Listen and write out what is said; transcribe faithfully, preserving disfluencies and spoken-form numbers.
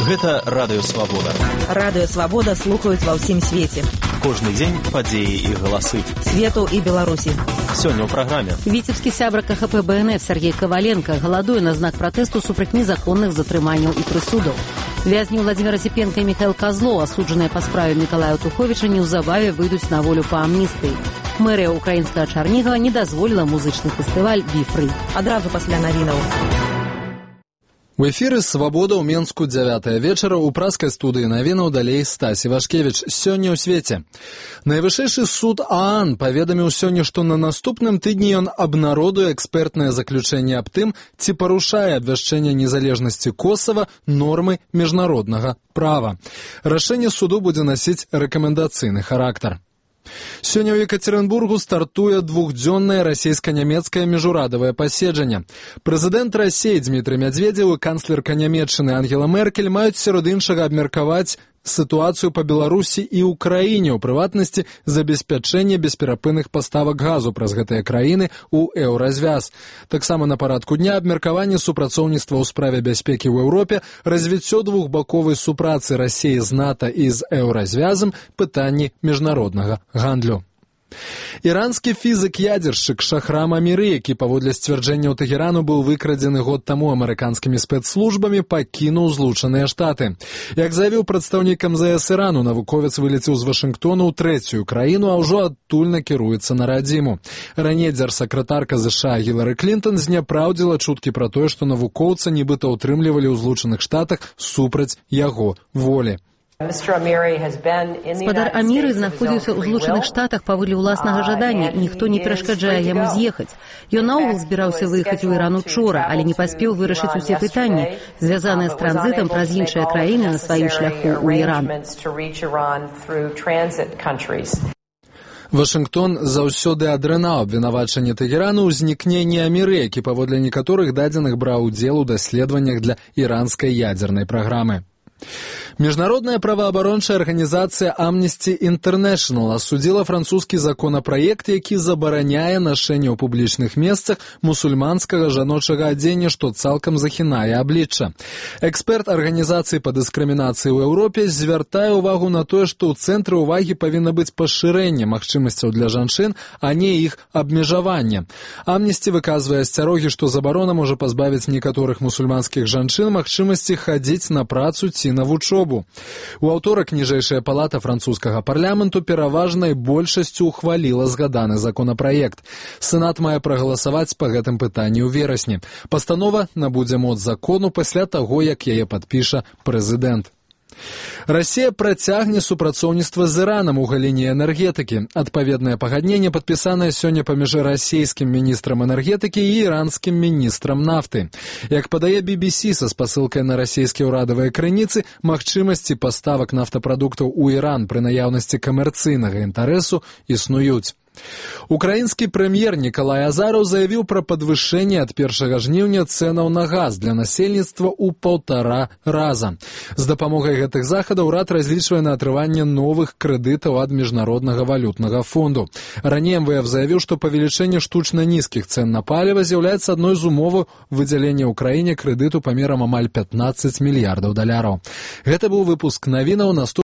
Гэта Радыё Свабода. Радыё Свабода слухаюць ва ўсім свеце. Кожны дзень падзеі і галасы. Свету і Беларусі. Сёння ў праграме. Віцебскі сябра ка ха пэ бэ эн эф Сергей Коваленко галадуе на знак пратэсту супраць незаконных затрыманняў і прысудаў. Вязні Владимира Зіпенка і Михаил Козлов, асуджаныя па справе Мікалая Туховіча, неўзабаве выйдуць на волю па амністыі. Мэрыя украінскага Чарнігава не дазволіла музычны фестываль «Бі-фры». Адразу пасля навінаў. У эфіры «Свабода» ў Менску дзявятая вечара, у праскай студыі навінаў далей Стась Івашкевіч. Сёння ў свеце. Найвышэйшы суд ААН паведаміў сёння, што на наступным тыдні ён абнародуе экспертнае заключэнне аб тым, ці парушае абвяшчэнне незалежнасці Косава нормы міжнароднага права. Рашэнне суду будзе насіць рэкамендацыйны характар. Сёння ў Екатеринбургу стартуе двухдзённае расійска-нямецкае міжурадавае паседжанне. Прэзідэнт Расіі Дмітрый Мядзведзеў і канцлерка Нямецчыны Ангела Меркель маюць сярод іншага абмеркаваць сітуацыю па Беларусі і ўкраіне, у прыватнасці забеспячэнне бесперапынных паставак газу праз гэтыя краіны ў еўразвяз. Таксама на парадку дня абмеркаванне супрацоўніцтва ў справе бяспекі ў Еўропе, развіццё двухбаковай супрацы Расіі з НАТО і з еўразвязам, пытанні міжнароднага гандлю. Іранскі фізык-ядзершчык Шахрам Аміры, які паводле сцвярджэнняў Тэгерану быў выкрадзены год таму амерыканскімі спецслужбамі, пакінуў Злучаныя Штаты. Як заявіў прадстаўнік эм зэ эс Ірану, навуковец вылецеў з Вашынгтону ў трэцюю краіну, а ўжо адтуль накіруецца на радзіму. Раней дзяржсакратарка ЗША Гілары Клінтон зняпраўдзіла чуткі пра тое, што навукоўца нібыта ўтрымлівалі ў Злучаных Штатах супраць яго волі. Спадар Аміры знаходзіўся ў Злучаных Штатах паводле ўласнага жадання, і ніхто не перашкаджае яму з'ехаць. Ён наогул збіраўся выехаць у Іран учора, але не паспеў вырашыць усе пытанні, звязаныя з транзітам праз іншыя краіны на сваім шляху ў Іран. Вашынгтон заўсёды адрынаў абвінавачанне Тэгерану ў знікненні Аміры, які паводле некаторых дадзеных браў удзел у даследаваннях для іранскай ядзернай праграмы. Міжнародная праваабарончая арганізацыя Amnesty International асудзіла французскі законапраект, які забараняе нашэнне ў публічных месцах мусульманскага жаночага адзення, што цалкам захінае аблічча. Эксперт арганізацыі па дыскрымінацыі ў Еўропе звяртае ўвагу на тое, што ў цэнтры ўвагі павінна быць пашырэнне магчымасцяў для жанчын, а не іх абмежаванне. Amnesty выказвае асцярогі, што забарона можа пазбавіць некаторых мусульманскіх жанчын магчымасці хадзіць на працу ці на вучобу. У аўторак ніжэйшая палата французскага парламенту пераважнай большасцю ухваліла згаданы законапраект. Сенат мае прагаласаваць па гэтым пытанні ў верасні. Пастанова набудзе моц закону пасля таго, як яе падпіша прэзідэнт. Расія працягне супрацоўніцтва з Іранам у галіне энергетыкі. Адпаведнае пагадненне падпісанае сёння паміж расійскім міністрам энергетыкі і іранскім міністрам нафты. Як падае бі бі сі са спасылкай на расійскія ўрадавыя крыніцы, магчымасці паставак нафтапрадуктаў у Іран пры наяўнасці камерцыйнага інтарэсу існуюць. Украінскі прэм'ер Нікалай Азараў заявіў пра падвышэнне ад першага жніўня цэнаў на газ для насельніцтва ў паўтара раза. З дапамогай гэтых захадаў урад разлічвае на атрыманне новых крэдытаў ад міжнароднага валютнага фонду. Раней эм вэ эф заявіў, што павелічэнне штучна нізкіх цэн на паліва з'яўляецца адной з умоваў выдзялення ўкраіне крэдыту памерам амаль пятнаццаць мільярдаў даляраў. Гэта быў выпуск навінаў.